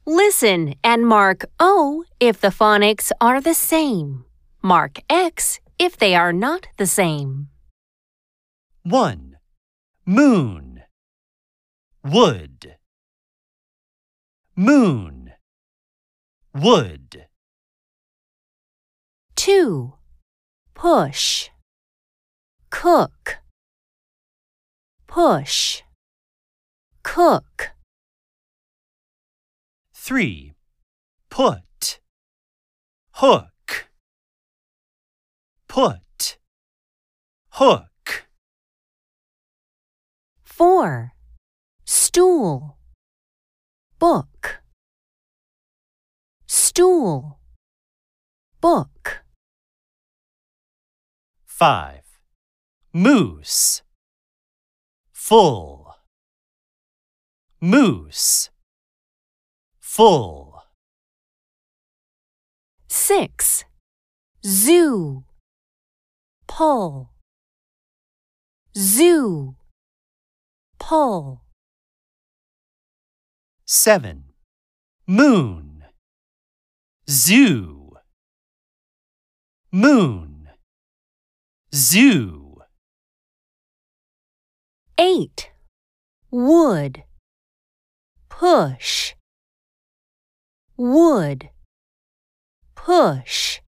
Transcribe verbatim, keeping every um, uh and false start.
Listen and mark O if the phonics are the same. Mark X if they are not the same. one. Moon. Wood. Moon. Wood. two. Push. Cook. Push. Cook. three. Put. Hook. Put. Hook. four. Stool. Book. Stool. Book. five. Moose. Full. Moose. Full. six. Zoo. Pull. Zoo. Pull. seven. Moon. Zoo. Moon. Zoo. eight. Wood. Push. Wood. Push.